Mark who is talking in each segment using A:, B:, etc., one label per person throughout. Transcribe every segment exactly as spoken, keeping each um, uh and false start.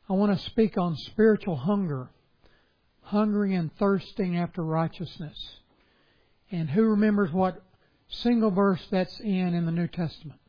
A: I want to speak on spiritual hunger, hungering and thirsting after righteousness. And who remembers what single verse that's in in the New Testament?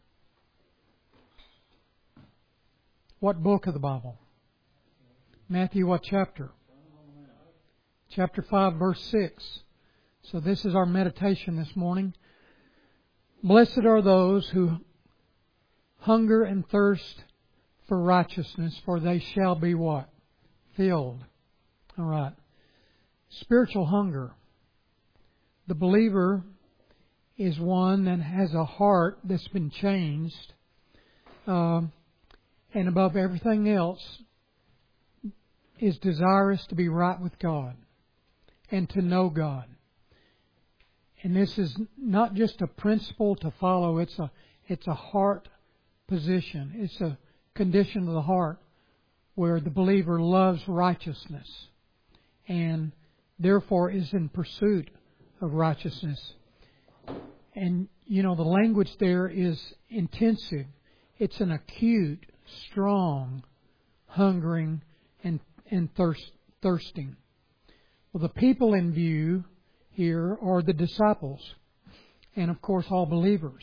A: What book of the Bible? Matthew, what chapter? Chapter five, verse six. So this is our meditation this morning. Blessed are those who hunger and thirst for righteousness, for they shall be what? Filled. All right. Spiritual hunger. The believer is one that has a heart that's been changed. Uh, and above everything else, is desirous to be right with God and to know God. And this is not just a principle to follow, it's a it's a heart position. It's a condition of the heart where the believer loves righteousness and therefore is in pursuit of righteousness. And, you know, the language there is intensive. It's an acute, strong, hungering, and, and thirst, thirsting. Well, the people in view here are the disciples and, of course, all believers.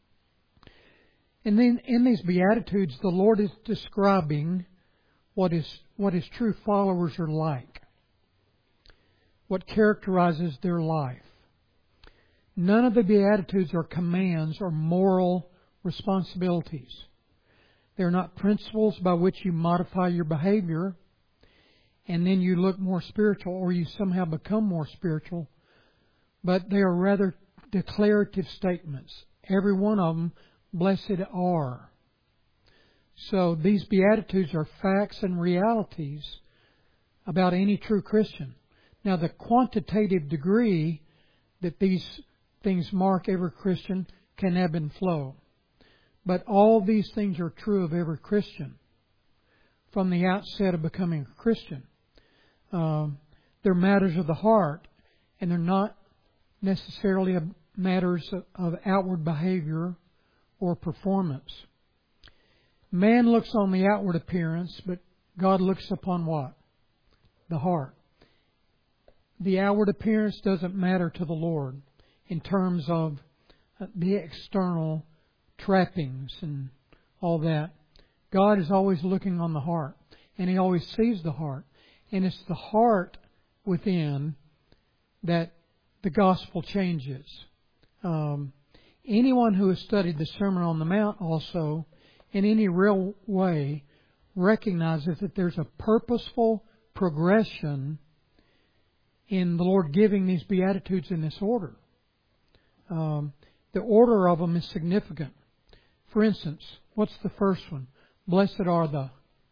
A: And then in these Beatitudes, the Lord is describing what is what His true followers are like, what characterizes their life. None of the Beatitudes are commands or moral responsibilities. They're not principles by which you modify your behavior and then you look more spiritual or you somehow become more spiritual, but they are rather declarative statements. Every one of them, blessed are. So these Beatitudes are facts and realities about any true Christian. Now the quantitative degree that these things mark every Christian can ebb and flow. But all these things are true of every Christian from the outset of becoming a Christian. Um, they're matters of the heart, and they're not necessarily matters of, of outward behavior or performance. Man looks on the outward appearance, but God looks upon what? The heart. The outward appearance doesn't matter to the Lord in terms of the external trappings and all that. God is always looking on the heart, and He always sees the heart. And it's the heart within that the gospel changes. Um, anyone who has studied the Sermon on the Mount also, in any real way, recognizes that there's a purposeful progression in the Lord giving these Beatitudes in this order. Um, the order of them is significant. For instance, what's the first one? Blessed are the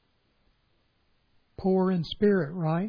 A: poor in spirit, right?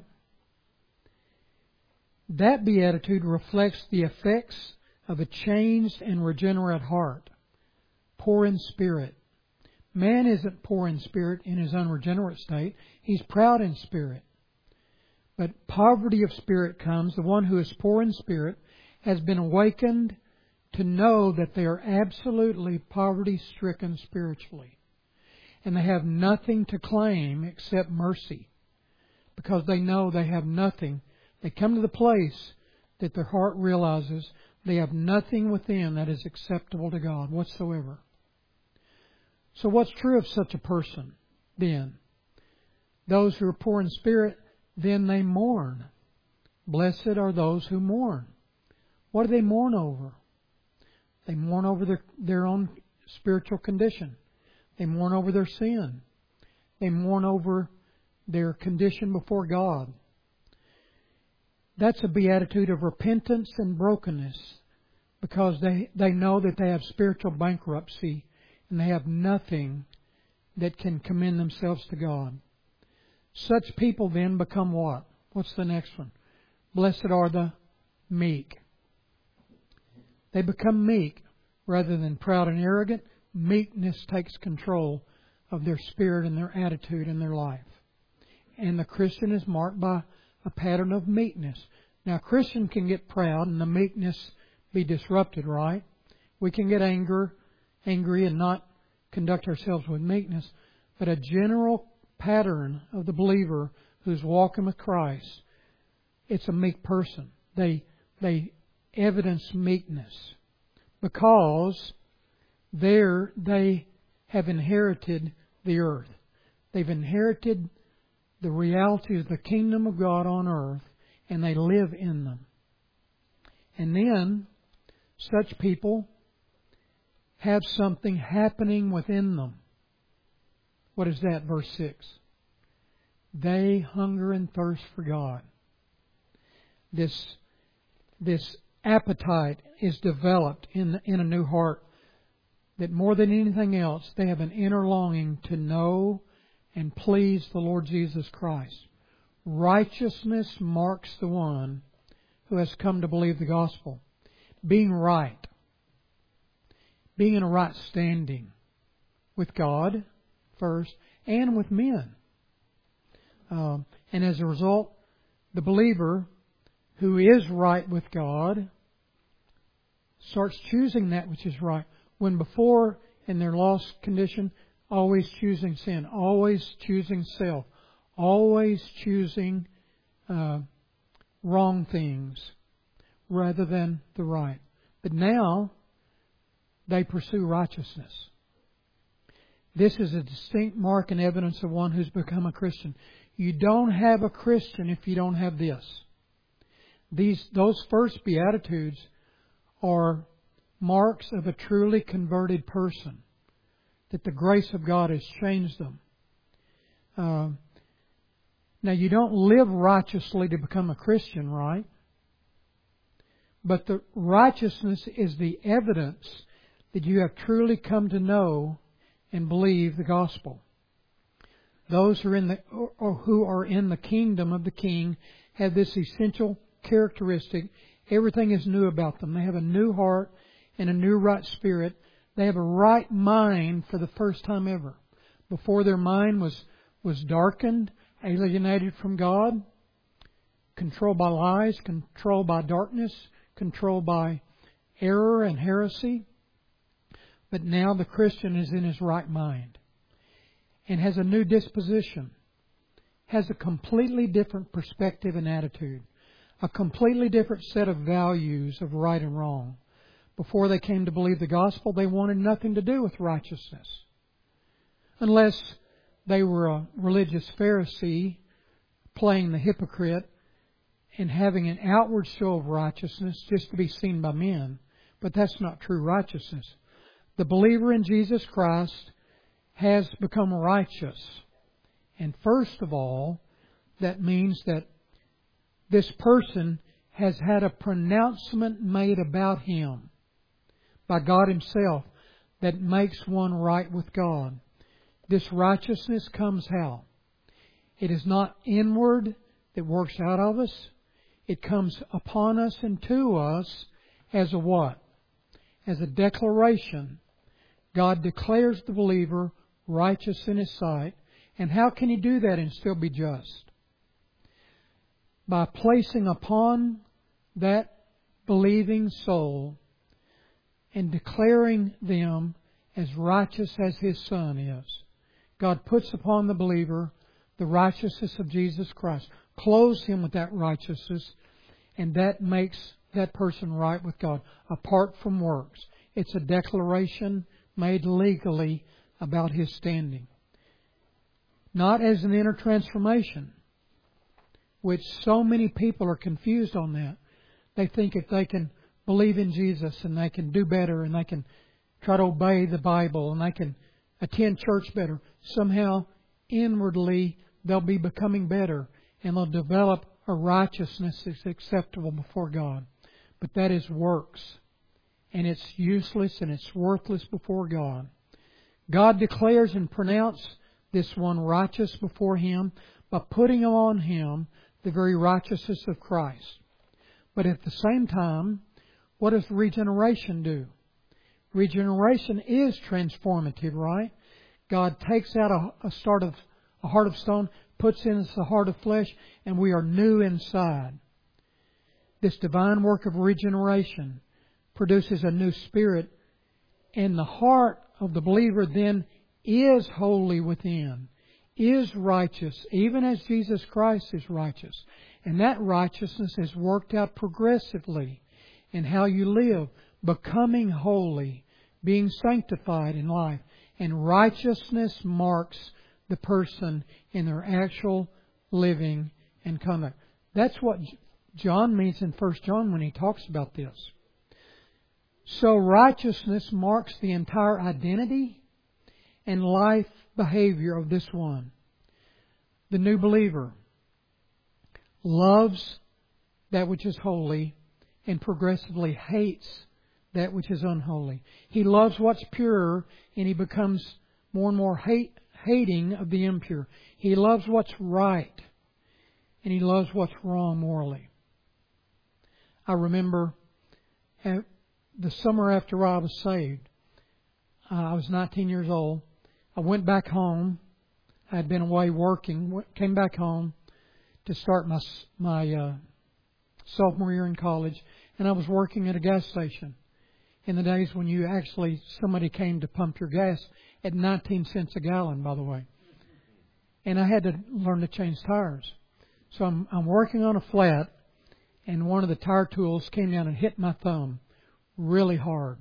A: That beatitude reflects the effects of a changed and regenerate heart. Poor in spirit. Man isn't poor in spirit in his unregenerate state. He's proud in spirit. But poverty of spirit comes. The one who is poor in spirit has been awakened to know that they are absolutely poverty-stricken spiritually. And they have nothing to claim except mercy. Because they know they have nothing. They come to the place that their heart realizes they have nothing within that is acceptable to God whatsoever. So what's true of such a person then? Those who are poor in spirit, then they mourn. Blessed are those who mourn. What do they mourn over? They mourn over their, their own spiritual condition. They mourn over their sin. They mourn over their condition before God. That's a beatitude of repentance and brokenness because they, they know that they have spiritual bankruptcy and they have nothing that can commend themselves to God. Such people then become what? What's the next one? Blessed are the meek. They become meek rather than proud and arrogant. Meekness takes control of their spirit and their attitude in their life. And the Christian is marked by a pattern of meekness. Now, a Christian can get proud and the meekness be disrupted, right? We can get anger, angry and not conduct ourselves with meekness. But a general pattern of the believer who's walking with Christ, it's a meek person. They they evidence meekness because there they have inherited the earth. They've inherited the reality of the kingdom of God on earth, and they live in them. And then such people have something happening within them. What is that? Verse six. They hunger and thirst for God. This, this appetite is developed in, in a new heart, that more than anything else, they have an inner longing to know and please the Lord Jesus Christ. Righteousness marks the one who has come to believe the gospel. Being right. Being in a right standing with God first and with men. Um, and as a result, the believer who is right with God starts choosing that which is right. When before, in their lost condition, always choosing sin, always choosing self, always choosing uh, wrong things rather than the right. But now, they pursue righteousness. This is a distinct mark and evidence of one who's become a Christian. You don't have a Christian if you don't have this. These, those first Beatitudes are marks of a truly converted person, that the grace of God has changed them. Uh, now, you don't live righteously to become a Christian, right? But the righteousness is the evidence that you have truly come to know and believe the gospel. Those who are in the, or who are in the kingdom of the King have this essential characteristic. Everything is new about them. They have a new heart and a new right spirit. They have a right mind for the first time ever. Before, their mind was, was darkened, alienated from God, controlled by lies, controlled by darkness, controlled by error and heresy. But now the Christian is in his right mind and has a new disposition, has a completely different perspective and attitude, a completely different set of values of right and wrong. Before they came to believe the gospel, they wanted nothing to do with righteousness. Unless they were a religious Pharisee playing the hypocrite and having an outward show of righteousness just to be seen by men. But that's not true righteousness. The believer in Jesus Christ has become righteous. And first of all, that means that this person has had a pronouncement made about him by God Himself that makes one right with God. This righteousness comes how? It is not inward that works out of us. It comes upon us and to us as a what? As a declaration. God declares the believer righteous in His sight. And how can He do that and still be just? By placing upon that believing soul and declaring them as righteous as His Son is. God puts upon the believer the righteousness of Jesus Christ, clothes him with that righteousness, and that makes that person right with God, apart from works. It's a declaration made legally about his standing. Not as an inner transformation, which so many people are confused on that. They think if they can believe in Jesus and they can do better and they can try to obey the Bible and they can attend church better, somehow inwardly they'll be becoming better and they'll develop a righteousness that's acceptable before God. But that is works. And it's useless and it's worthless before God. God declares and pronounces this one righteous before Him by putting on Him the very righteousness of Christ. But at the same time, what does regeneration do? Regeneration is transformative, right? God takes out a, a start of a heart of stone, puts in us a heart of flesh, and we are new inside. This divine work of regeneration produces a new spirit, and the heart of the believer then is holy within, is righteous, even as Jesus Christ is righteous. And that righteousness is worked out progressively in how you live, becoming holy, being sanctified in life. And righteousness marks the person in their actual living and conduct. That's what John means in First John when he talks about this. So righteousness marks the entire identity and life behavior of this one. The new believer loves that which is holy and progressively hates that which is unholy. He loves what's pure and he becomes more and more hate, hating of the impure. He loves what's right and he loves what's wrong morally. I remember the summer after I was saved, uh, I was nineteen years old. I went back home. I had been away working, came back home to start my my uh, sophomore year in college, and I was working at a gas station in the days when you actually, somebody came to pump your gas at nineteen cents a gallon, by the way. And I had to learn to change tires. So I'm, I'm working on a flat, and one of the tire tools came down and hit my thumb really hard.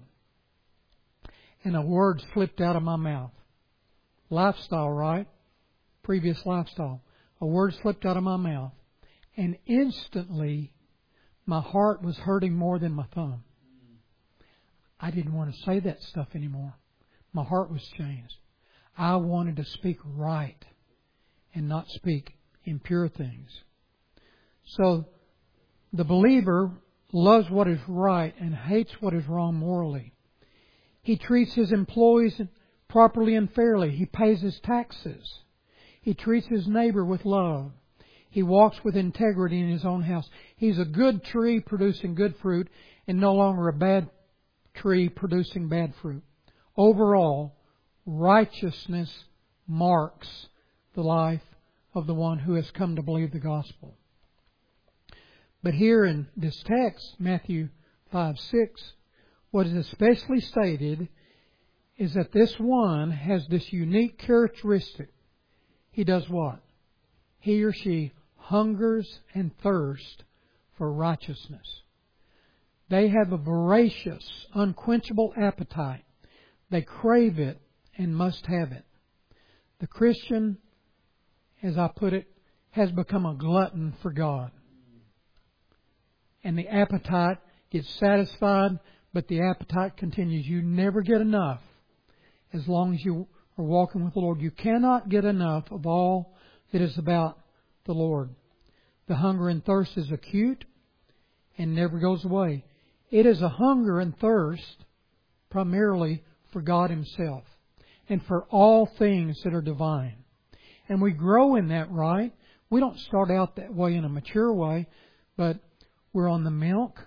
A: And a word slipped out of my mouth. Lifestyle, right? Previous lifestyle. A word slipped out of my mouth. And instantly, my heart was hurting more than my thumb. I didn't want to say that stuff anymore. My heart was changed. I wanted to speak right and not speak impure things. So, the believer loves what is right and hates what is wrong morally. He treats his employees properly and fairly. He pays his taxes. He treats his neighbor with love. He walks with integrity in his own house. He's a good tree producing good fruit and no longer a bad tree producing bad fruit. Overall, righteousness marks the life of the one who has come to believe the gospel. But here in this text, Matthew five six, what is especially stated is that this one has this unique characteristic. He does what? He or she hungers and thirsts for righteousness. They have a voracious, unquenchable appetite. They crave it and must have it. The Christian, as I put it, has become a glutton for God. And the appetite gets satisfied, but the appetite continues. You never get enough as long as you are walking with the Lord. You cannot get enough of all that is about the Lord. The hunger and thirst is acute and never goes away. It is a hunger and thirst primarily for God Himself and for all things that are divine. And we grow in that, right? We don't start out that way in a mature way, but we're on the milk.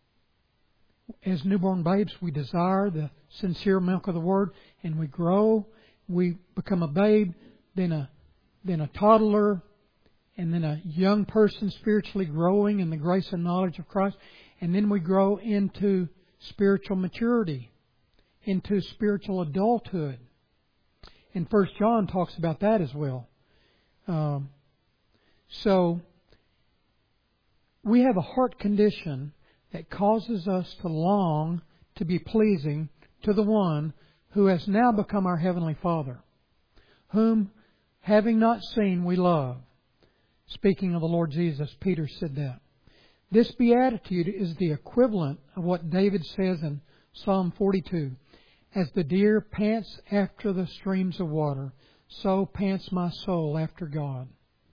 A: As newborn babes, we desire the sincere milk of the Word, and we grow. We become a babe, then a then a toddler, and then a young person spiritually growing in the grace and knowledge of Christ. And then we grow into spiritual maturity, into spiritual adulthood. And First John talks about that as well. Um, so, we have a heart condition that causes us to long to be pleasing to the one who has now become our Heavenly Father, whom, having not seen, we love. Speaking of the Lord Jesus, Peter said that. This beatitude is the equivalent of what David says in Psalm forty-two. As the deer pants after the streams of water, so pants my soul after God.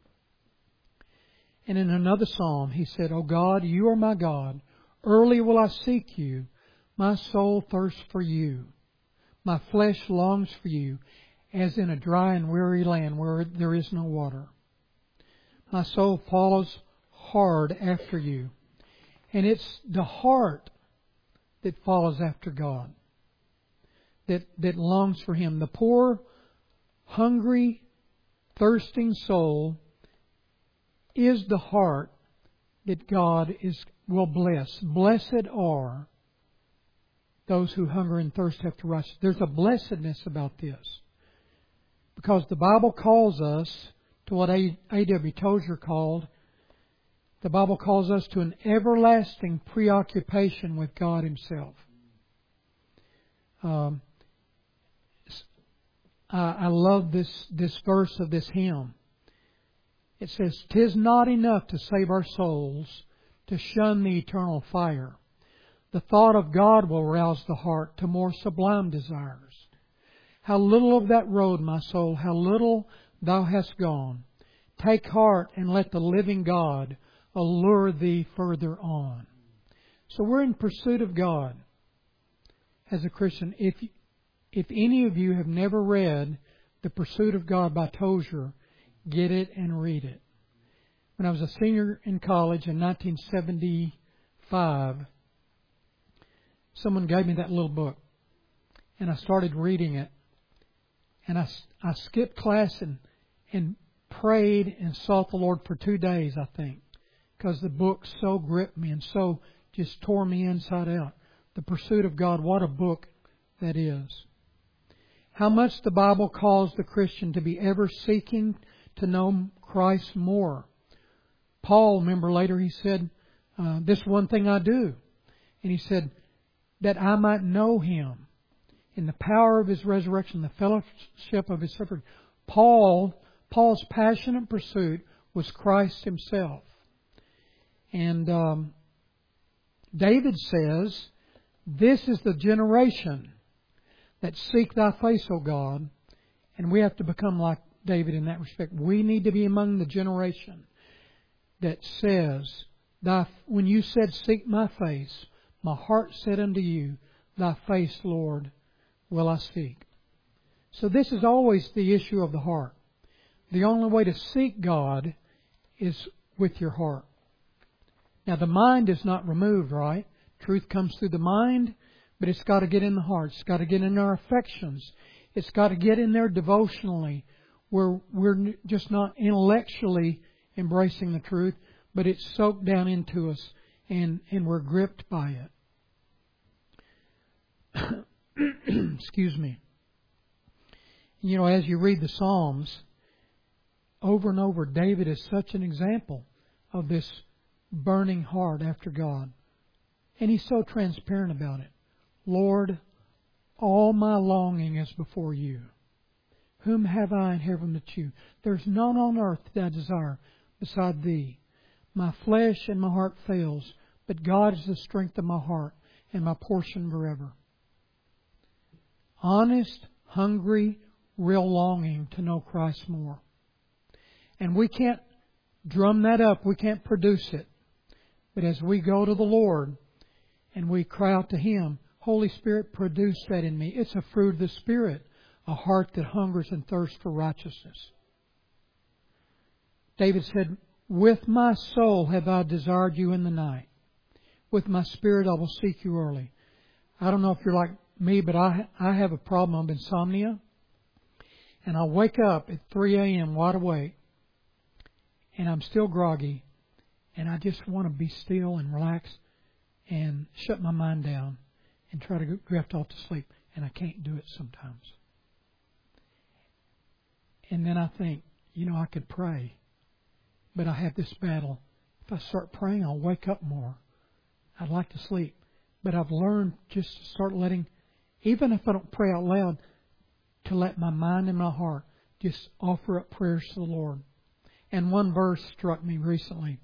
A: And in another psalm, he said, O God, you are my God. Early will I seek you. My soul thirsts for you. My flesh longs for you, as in a dry and weary land where there is no water. My soul follows hard after you. And it's the heart that follows after God, that, that longs for Him. The poor, hungry, thirsting soul is the heart that God is will bless. Blessed are those who hunger and thirst after righteousness. There's a blessedness about this. Because the Bible calls us to what A W Tozer called, the Bible calls us to an everlasting preoccupation with God Himself. Um, I, I love this, this verse of this hymn. It says, "'Tis not enough to save our souls, to shun the eternal fire. The thought of God will rouse the heart to more sublime desires. How little of that road, my soul, how little thou hast gone. Take heart and let the living God allure thee further on." So we're in pursuit of God as a Christian. If if any of you have never read The Pursuit of God by Tozer, get it and read it. When I was a senior in college in nineteen seventy-five, someone gave me that little book, and I started reading it. And I, I skipped class and, and prayed and sought the Lord for two days, I think, because the book so gripped me and so just tore me inside out. The Pursuit of God, what a book that is. How much the Bible calls the Christian to be ever seeking to know Christ more. Paul, remember later he said, uh, this one thing I do. And he said, that I might know Him in the power of His resurrection, the fellowship of His suffering. Paul, Paul's passionate pursuit was Christ Himself. And um, David says, "This is the generation that seek Thy face, O God." And we have to become like David in that respect. We need to be among the generation that says, Thy, when you said, "Seek my face," my heart said unto you, "Thy face, Lord, will I seek." So this is always the issue of the heart. The only way to seek God is with your heart. Now the mind is not removed, right? Truth comes through the mind, but it's got to get in the heart. It's got to get in our affections. It's got to get in there devotionally, where we're just not intellectually embracing the truth, but it's soaked down into us and, and we're gripped by it. Excuse me. You know, as you read the Psalms, over and over, David is such an example of this burning heart after God. And he's so transparent about it. "Lord, all my longing is before you. Whom have I in heaven but you? There's none on earth that I desire beside thee. My flesh and my heart fails, but God is the strength of my heart and my portion forever." Honest, hungry, real longing to know Christ more. And we can't drum that up. We can't produce it. But as we go to the Lord and we cry out to Him, "Holy Spirit, produce that in me." It's a fruit of the Spirit, a heart that hungers and thirsts for righteousness. David said, "With my soul have I desired you in the night. With my spirit I will seek you early." I don't know if you're like me, but I I have a problem of insomnia. And I'll wake up at three a.m. wide awake, and I'm still groggy, and I just want to be still and relax and shut my mind down and try to drift off to sleep. And I can't do it sometimes. And then I think, you know, I could pray, but I have this battle. If I start praying, I'll wake up more. I'd like to sleep. But I've learned just to start letting, even if I don't pray out loud, to let my mind and my heart just offer up prayers to the Lord. And one verse struck me recently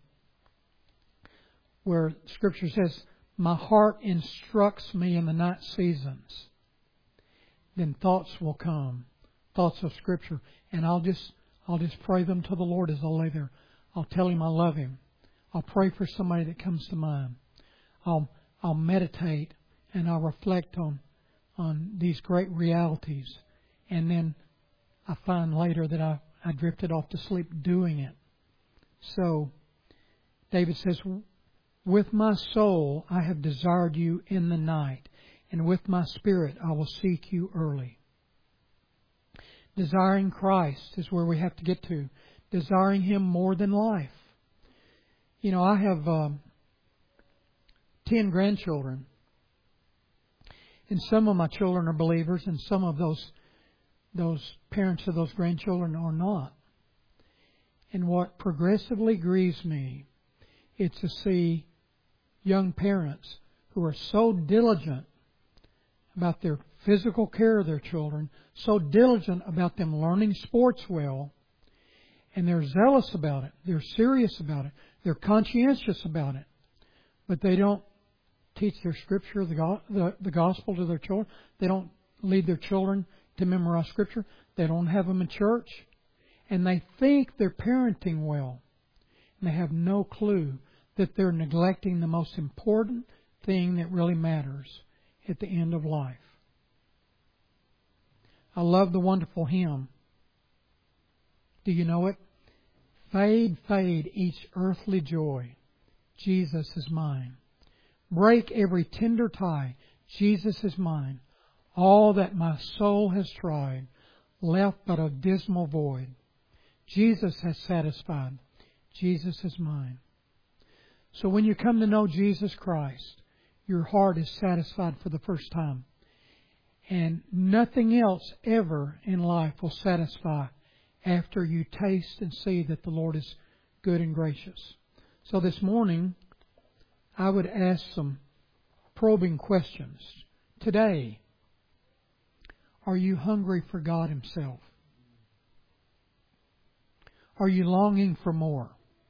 A: where Scripture says, "My heart instructs me in the night seasons." Then thoughts will come, thoughts of Scripture, and I'll just I'll just pray them to the Lord as I lay there. I'll tell Him I love Him. I'll pray for somebody that comes to mind. I'll I'll meditate and I'll reflect on on these great realities. And then I find later that I, I drifted off to sleep doing it. So David says, "With my soul I have desired you in the night, and with my spirit I will seek you early." Desiring Christ is where we have to get to. Desiring Him more than life. You know, I have um, ten grandchildren. And some of my children are believers, and some of those those parents of those grandchildren or not. And what progressively grieves me is to see young parents who are so diligent about their physical care of their children, so diligent about them learning sports well, and they're zealous about it, they're serious about it, they're conscientious about it, but they don't teach their scripture, the, go- the, the gospel to their children. They don't lead their children to memorize scripture. They don't have them in church. And they think they're parenting well. And they have no clue that they're neglecting the most important thing that really matters at the end of life. I love the wonderful hymn. Do you know it? Fade, fade each earthly joy. Jesus is mine. Break every tender tie. Jesus is mine. All that my soul has tried, left but a dismal void. Jesus has satisfied. Jesus is mine. So when you come to know Jesus Christ, your heart is satisfied for the first time. And nothing else ever in life will satisfy after you taste and see that the Lord is good and gracious. So this morning, I would ask some probing questions. Today, are you hungry for God Himself? Are you longing for more?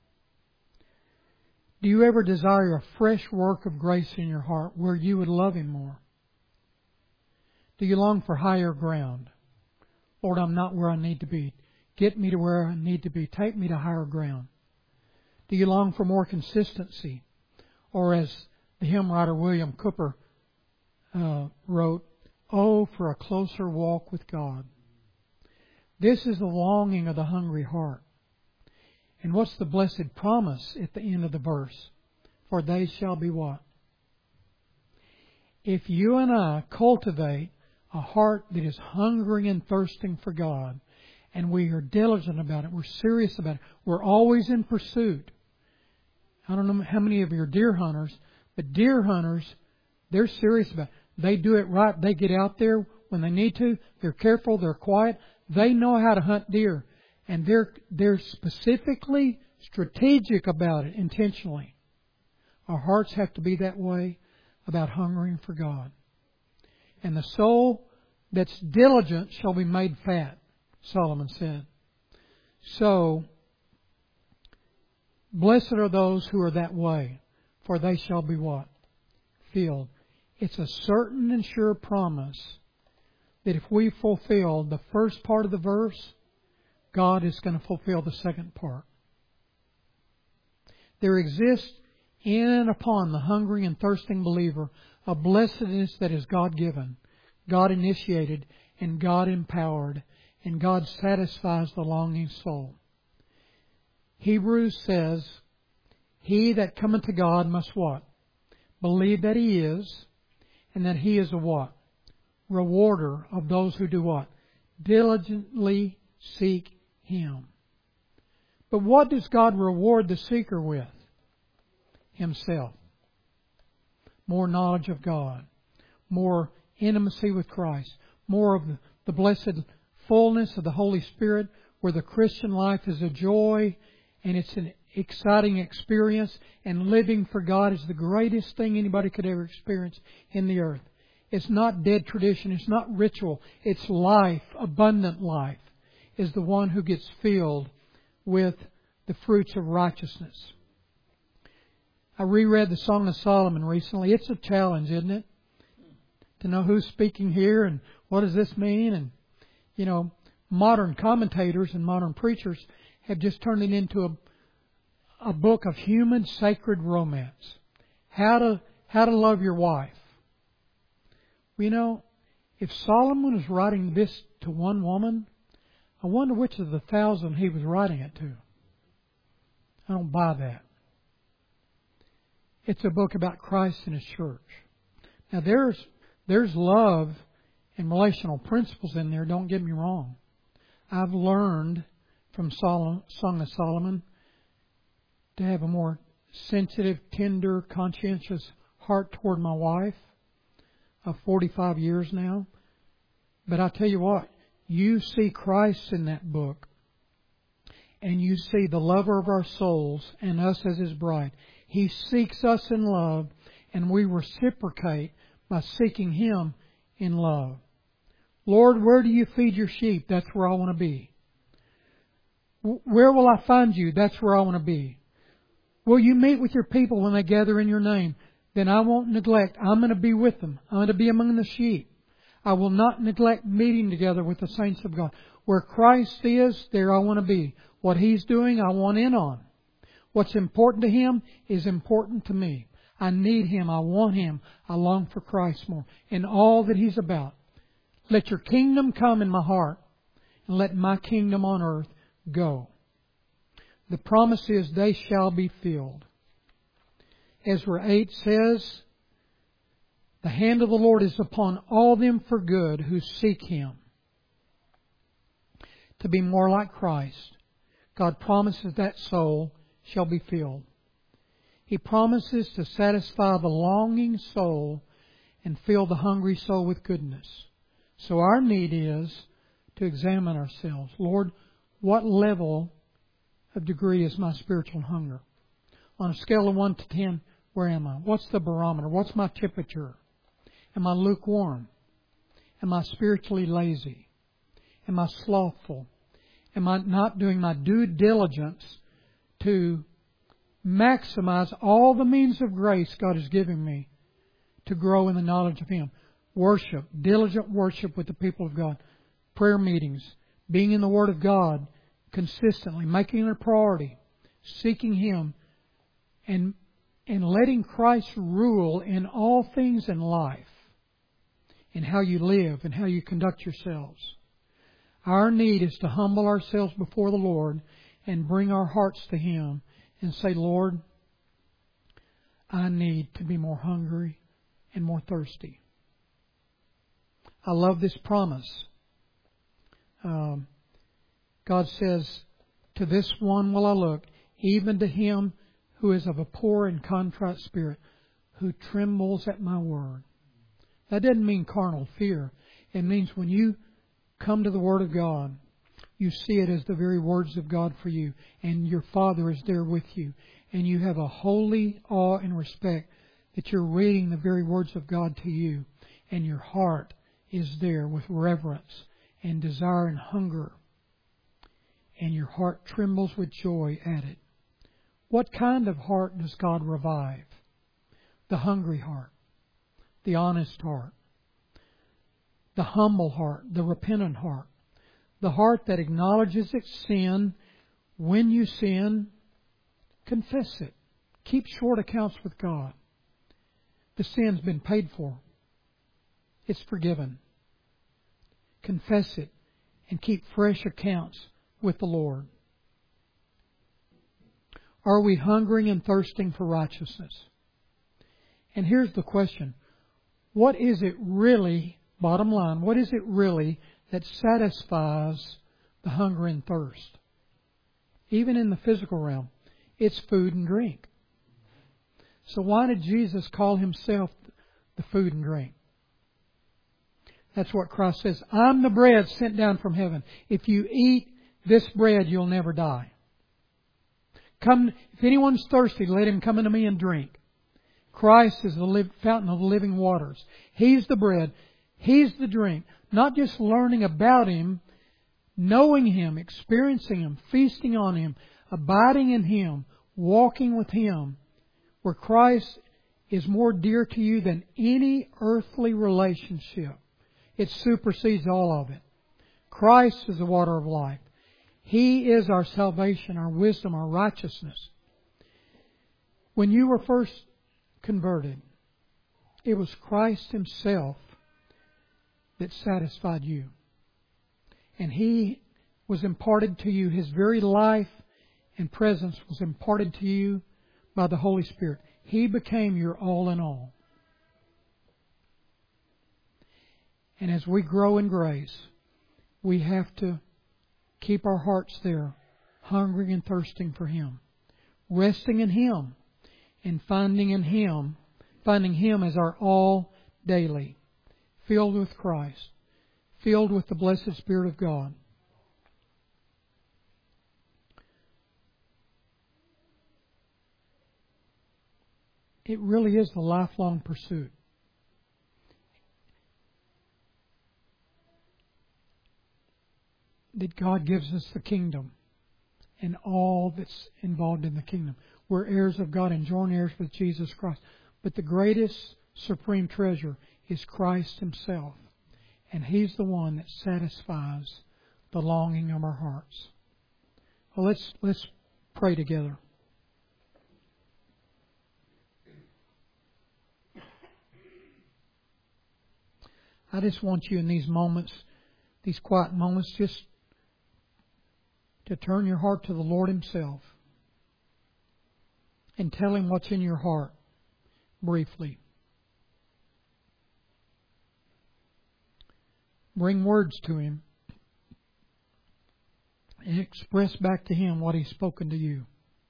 A: Do you ever desire a fresh work of grace in your heart where you would love Him more? Do you long for higher ground? Lord, I'm not where I need to be. Get me to where I need to be. Take me to higher ground. Do you long for more consistency? Or as the hymn writer William Cooper uh, wrote, "Oh, for a closer walk with God." This is the longing of the hungry heart. And what's the blessed promise at the end of the verse? For they shall be what? If you and I cultivate a heart that is hungering and thirsting for God, and we are diligent about it, we're serious about it, we're always in pursuit. I don't know how many of you are deer hunters, but deer hunters, they're serious about it. They do it right. They get out there when they need to. They're careful. They're quiet. They know how to hunt deer. And they're, they're specifically strategic about it intentionally. Our hearts have to be that way about hungering for God. And the soul that's diligent shall be made fat, Solomon said. So, blessed are those who are that way, for they shall be what? Filled. It's a certain and sure promise that if we fulfill the first part of the verse, God is going to fulfill the second part. There exists in and upon the hungry and thirsting believer a blessedness that is God-given, God-initiated, and God-empowered, and God satisfies the longing soul. Hebrews says, "He that cometh to God must" what? Believe that He is, and that He is a what? Rewarder of those who do what? Diligently seek Him. But what does God reward the seeker with? Himself. More knowledge of God. More intimacy with Christ. More of the, the blessed fullness of the Holy Spirit, where the Christian life is a joy and it's an exciting experience, and living for God is the greatest thing anybody could ever experience in the earth. It's not dead tradition. It's not ritual. It's life, abundant life, is the one who gets filled with the fruits of righteousness. I reread the Song of Solomon recently. It's a challenge, isn't it? To know who's speaking here and what does this mean. And, you know, modern commentators and modern preachers have just turned it into a a book of human sacred romance. How to how to love your wife. You know, if Solomon was writing this to one woman, I wonder which of the thousand he was writing it to. I don't buy that. It's a book about Christ and His church. Now there's there's love and relational principles in there, don't get me wrong. I've learned from Solomon, Song of Solomon to have a more sensitive, tender, conscientious heart toward my wife of forty-five years now. But I tell you what, you see Christ in that book, and you see the lover of our souls and us as His bride. He seeks us in love, and we reciprocate by seeking Him in love. Lord, where do you feed your sheep? That's where I want to be. Where will I find you? That's where I want to be. Will you meet with your people when they gather in your name? Then I won't neglect. I'm going to be with them. I'm going to be among the sheep. I will not neglect meeting together with the saints of God. Where Christ is, there I want to be. What He's doing, I want in on. What's important to Him is important to me. I need Him. I want Him. I long for Christ more. In all that He's about. Let your kingdom come in my heart, and let my kingdom on earth go. The promise is they shall be filled. Ezra eight says, the hand of the Lord is upon all them for good who seek Him. To be more like Christ, God promises that soul shall be filled. He promises to satisfy the longing soul and fill the hungry soul with goodness. So our need is to examine ourselves. Lord, what level of degree is my spiritual hunger? On a scale of one to ten, where am I? What's the barometer? What's my temperature? Am I lukewarm? Am I spiritually lazy? Am I slothful? Am I not doing my due diligence to maximize all the means of grace God has given me to grow in the knowledge of Him? Worship, diligent worship with the people of God. Prayer meetings, being in the Word of God consistently, making it a priority, seeking Him, and, and letting Christ rule in all things in life, in how you live and how you conduct yourselves. Our need is to humble ourselves before the Lord and bring our hearts to Him and say, Lord, I need to be more hungry and more thirsty. I love this promise. Um, God says, to this one will I look, even to him who is of a poor and contrite spirit, who trembles at my word. That doesn't mean carnal fear. It means when you come to the Word of God, you see it as the very words of God for you, and your Father is there with you, and you have a holy awe and respect that you're reading the very words of God to you, and your heart is there with reverence and desire and hunger, and your heart trembles with joy at it. What kind of heart does God revive? The hungry heart, the honest heart, the humble heart, the repentant heart, the heart that acknowledges its sin. When you sin, confess it. Keep short accounts with God. The sin's been paid for. It's forgiven. Confess it and keep fresh accounts with the Lord. Are we hungering and thirsting for righteousness? And here's the question. What is it really, bottom line, what is it really that satisfies the hunger and thirst? Even in the physical realm, it's food and drink. So why did Jesus call Himself the food and drink? That's what Christ says. I'm the bread sent down from heaven. If you eat this bread, you'll never die. Come, if anyone's thirsty, let him come unto me and drink. Christ is the live, fountain of living waters. He's the bread. He's the drink. Not just learning about Him, knowing Him, experiencing Him, feasting on Him, abiding in Him, walking with Him, where Christ is more dear to you than any earthly relationship. It supersedes all of it. Christ is the water of life. He is our salvation, our wisdom, our righteousness. When you were first converted, it was Christ Himself that satisfied you. And He was imparted to you. His very life and presence was imparted to you by the Holy Spirit. He became your all in all. And as we grow in grace, we have to keep our hearts there, hungering and thirsting for Him, resting in Him, and finding in Him, finding Him as our all daily, filled with Christ, filled with the blessed Spirit of God. It really is the lifelong pursuit. That God gives us the kingdom and all that's involved in the kingdom. We're heirs of God and joint heirs with Jesus Christ. But the greatest supreme treasure is Christ Himself. And He's the one that satisfies the longing of our hearts. Well, let's, let's pray together. I just want you in these moments, these quiet moments, just to turn your heart to the Lord Himself and tell Him what's in your heart briefly. Bring words to Him and express back to Him what He's spoken to you.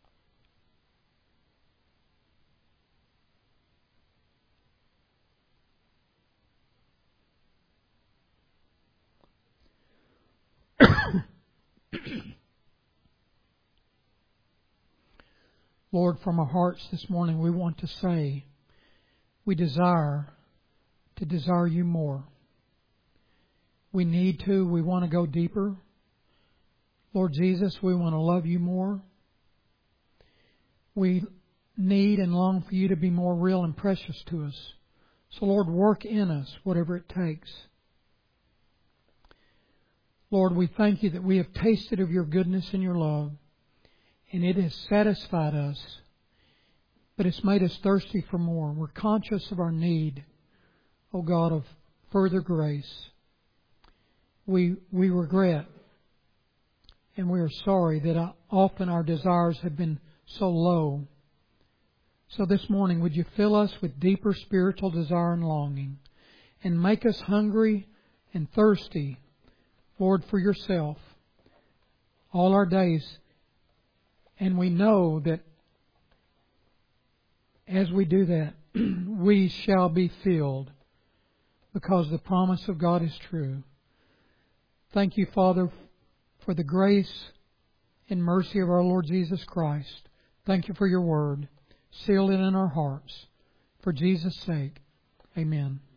A: Lord, from our hearts this morning, we want to say we desire to desire You more. We need to. We want to go deeper. Lord Jesus, we want to love You more. We need and long for You to be more real and precious to us. So, Lord, work in us whatever it takes. Lord, we thank You that we have tasted of Your goodness and Your love. And it has satisfied us, but it's made us thirsty for more. We're conscious of our need, O God, of further grace. We we regret and we are sorry that often our desires have been so low. So this morning, would You fill us with deeper spiritual desire and longing and make us hungry and thirsty, Lord, for Yourself all our days. And we know that as we do that, we shall be filled because the promise of God is true. Thank You, Father, for the grace and mercy of our Lord Jesus Christ. Thank You for Your word. Seal it in our hearts. For Jesus' sake, amen.